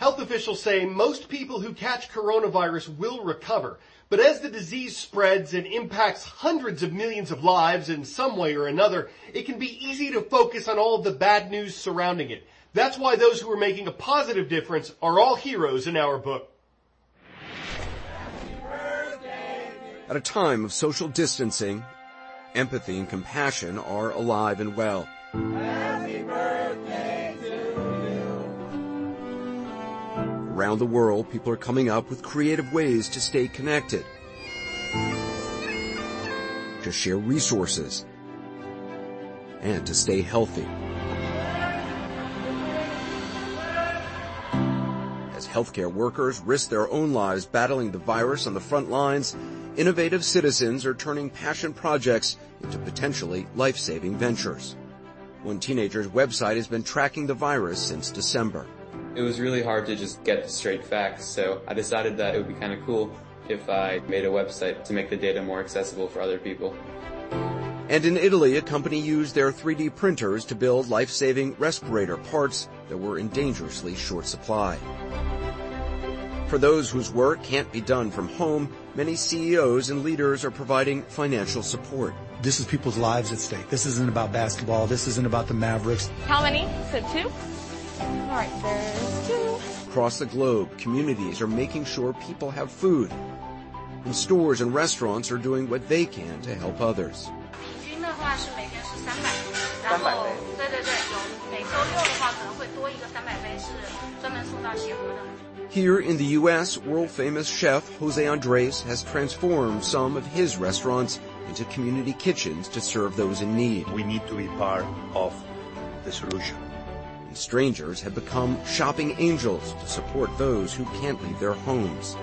Health officials say most people who catch coronavirus will recover. But as the disease spreads and impacts hundreds of millions of lives in some way or another, it can be easy to focus on all of the bad news surrounding it. That's why those who are making a positive difference are all heroes in our book. At a time of social distancing, empathy and compassion are alive and well. Happy birthday to you. Around the world, people are coming up with creative ways to stay connected, to share resources, and to stay healthy. As healthcare workers risk their own lives battling the virus on the front lines, innovative citizens are turning passion projects into potentially life-saving ventures. One teenager's website has been tracking the virus since December. It was really hard to just get the straight facts, so I decided that it would be kind of cool if I made a website to make the data more accessible for other people. And in Italy, a company used their 3D printers to build life-saving respirator parts that were in dangerously short supply. For those whose work can't be done from home, many CEOs and leaders are providing financial support. This is people's lives at stake. This isn't about basketball. This isn't about the Mavericks. How many? So 2? All right, there's 2. Across the globe, communities are making sure people have food. And stores and restaurants are doing what they can to help others. Here in the U.S., world-famous chef Jose Andres has transformed some of his restaurants into community kitchens to serve those in need. We need to be part of the solution. And strangers have become shopping angels to support those who can't leave their homes.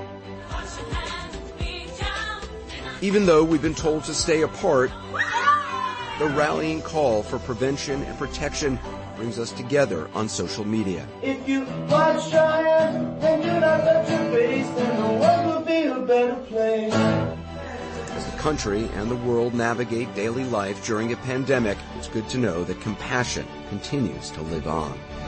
Even though we've been told to stay apart, the rallying call for prevention and protection brings us together on social media. If you wash your hands and do not touch your face, then the world will be a better place. As the country and the world navigate daily life during a pandemic, it's good to know that compassion continues to live on.